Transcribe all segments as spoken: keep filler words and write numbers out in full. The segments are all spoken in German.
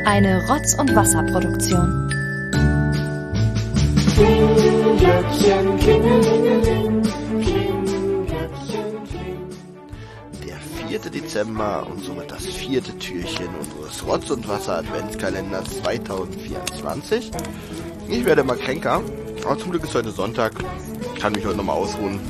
Eine Rotz- und Wasserproduktion. Der vierte Dezember und somit das vierte Türchen unseres Rotz- und Wasser-Adventskalenders zweitausendvierundzwanzig. Ich werde mal kränker, aber zum Glück ist heute Sonntag, kann mich heute nochmal ausruhen.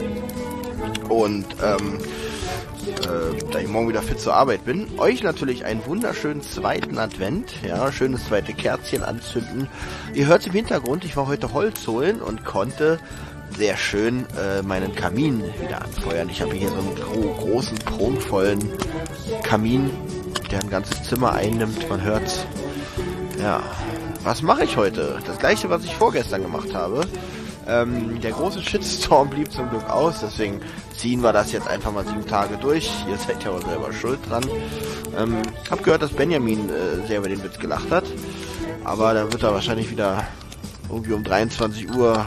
Und ähm, äh, da ich morgen wieder fit zur Arbeit bin, euch natürlich einen wunderschönen zweiten Advent, ja, schönes zweite Kerzchen anzünden. Ihr hört im Hintergrund, ich war heute Holz holen und konnte sehr schön äh, meinen Kamin wieder anfeuern. Ich habe hier so einen gro großen, prunkvollen Kamin, der ein ganzes Zimmer einnimmt, man hört's. Ja, was mache ich heute? Das gleiche, was ich vorgestern gemacht habe. Ähm, der große Shitstorm blieb zum Glück aus, deswegen ziehen wir das jetzt einfach mal sieben Tage durch. Ihr seid ja auch selber schuld dran. Ähm, hab gehört, dass Benjamin äh, sehr über den Witz gelacht hat, aber da wird er wahrscheinlich wieder irgendwie um dreiundzwanzig Uhr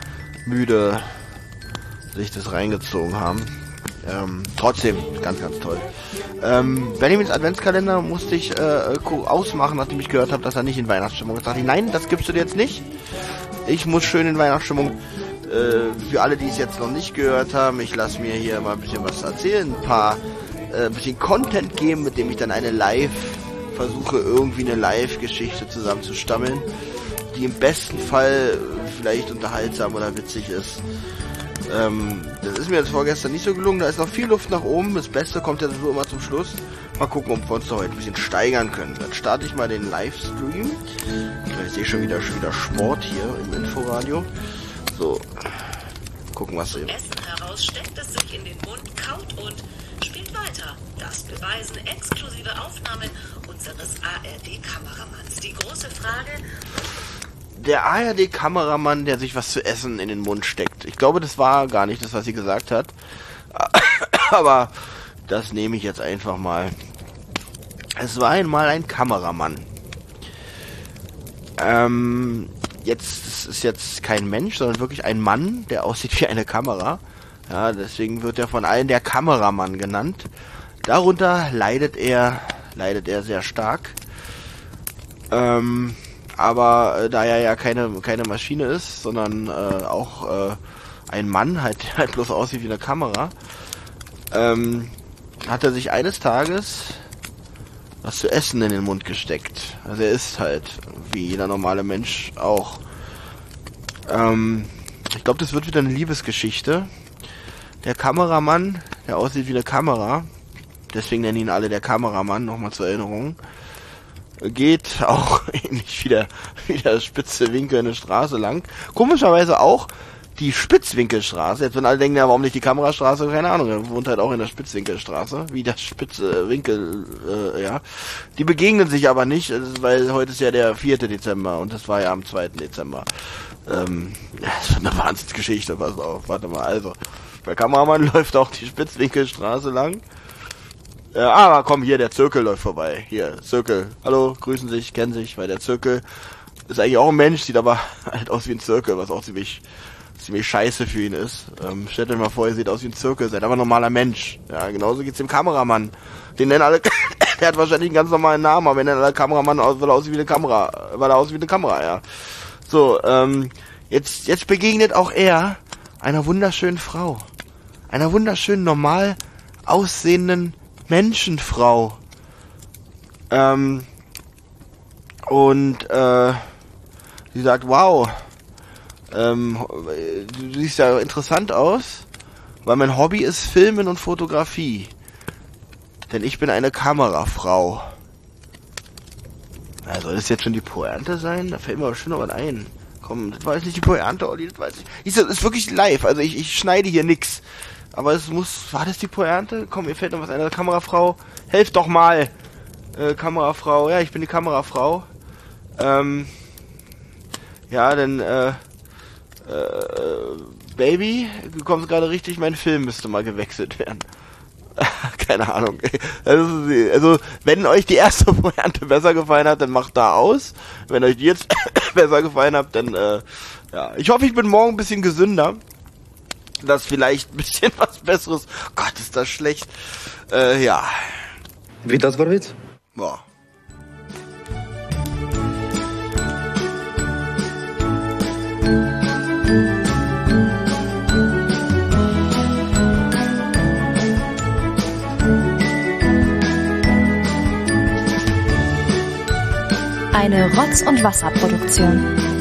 müde sich das reingezogen haben. Ähm, trotzdem, ganz, ganz toll. Ähm, Benjamins Adventskalender musste ich äh, ausmachen, nachdem ich gehört habe, dass er nicht in Weihnachtsstimmung ist. Da dachte ich, nein, das gibst du dir jetzt nicht. Ich muss schön in Weihnachtsstimmung. Äh, für alle, die es jetzt noch nicht gehört haben, ich lasse mir hier mal ein bisschen was erzählen, ein paar, äh, ein bisschen Content geben, mit dem ich dann eine Live, versuche irgendwie eine Live-Geschichte zusammenzustammeln, die im besten Fall vielleicht unterhaltsam oder witzig ist. Ähm, das ist mir jetzt vorgestern nicht so gelungen, da ist noch viel Luft nach oben, das Beste kommt ja so immer zum Schluss. Mal gucken, ob wir uns da heute ein bisschen steigern können. Dann starte ich mal den Livestream. Ich sehe schon wieder, schon wieder Sport hier im Inforadio. So, gucken, was wir... Essen heraus steckt es sich in den Mund, kaut und spielt weiter. Das beweisen exklusive Aufnahmen unseres A R D-Kameramanns. Die große Frage... Der A R D-Kameramann, der sich was zu essen in den Mund steckt. Ich glaube, das war gar nicht das, was sie gesagt hat. Aber das nehme ich jetzt einfach mal. Es war einmal ein Kameramann. Ähm, jetzt das ist jetzt kein Mensch, sondern wirklich ein Mann, der aussieht wie eine Kamera. Ja, deswegen wird er von allen der Kameramann genannt. Darunter leidet er, leidet er sehr stark. Ähm... Aber äh, da er ja keine keine Maschine ist, sondern äh, auch äh, ein Mann, halt, halt bloß aussieht wie eine Kamera, ähm, hat er sich eines Tages was zu essen in den Mund gesteckt. Also er isst halt, wie jeder normale Mensch auch. Ähm, ich glaube, das wird wieder eine Liebesgeschichte. Der Kameramann, der aussieht wie eine Kamera, deswegen nennen ihn alle der Kameramann, nochmal zur Erinnerung, geht auch ähnlich wie der, wie der spitze Winkel eine Straße lang. Komischerweise auch die Spitzwinkelstraße. Jetzt wenn alle denken, ja, warum nicht die Kamerastraße? Keine Ahnung, er wohnt halt auch in der Spitzwinkelstraße, wie der spitze Winkel, äh, ja. Die begegnen sich aber nicht, weil heute ist ja der vierte Dezember und das war ja am zweiten Dezember. Ähm, das ist eine Wahnsinnsgeschichte, pass auf, warte mal, also. Der Kameramann läuft auch die Spitzwinkelstraße lang. Äh, aber komm, hier, der Zirkel läuft vorbei. Hier, Zirkel. Hallo, grüßen sich, kennen sich, weil der Zirkel ist eigentlich auch ein Mensch, sieht aber halt aus wie ein Zirkel, was auch ziemlich, ziemlich scheiße für ihn ist. Ähm, stellt euch mal vor, ihr seht aus wie ein Zirkel, seid aber ein normaler Mensch. Ja, genauso geht's dem Kameramann. Den nennen alle, der hat wahrscheinlich einen ganz normalen Namen, aber wir nennen alle Kameramann, weil er aussieht wie eine Kamera, weil er aussieht wie eine Kamera, ja. So, ähm, jetzt, jetzt begegnet auch er einer wunderschönen Frau. Einer wunderschönen, normal aussehenden Menschenfrau. Ähm, und äh, sie sagt, wow, ähm, du siehst ja interessant aus, weil mein Hobby ist Filmen und Fotografie. Denn ich bin eine Kamerafrau. Na, soll das jetzt schon die Pointe sein? Da fällt mir aber schon noch was ein. Komm, das war jetzt nicht die Pointe, Olli, das weiß ich. Das ist wirklich live, also ich, ich schneide hier nix. Aber es muss, war das die Pointe? Komm, mir fällt noch was ein. Kamerafrau, helft doch mal. Äh, Kamerafrau, ja, ich bin die Kamerafrau. Ähm, ja, denn, äh, äh, Baby, du kommst gerade richtig, mein Film müsste mal gewechselt werden. Keine Ahnung. Also, also, wenn euch die erste Pointe besser gefallen hat, dann macht da aus. Wenn euch die jetzt besser gefallen hat, dann, äh, ja. Ich hoffe, ich bin morgen ein bisschen gesünder. Das vielleicht ein bisschen was Besseres. Gott, ist das schlecht. Äh, ja. Wie das war Witz? Boah. Eine Rotz- und Wasserproduktion.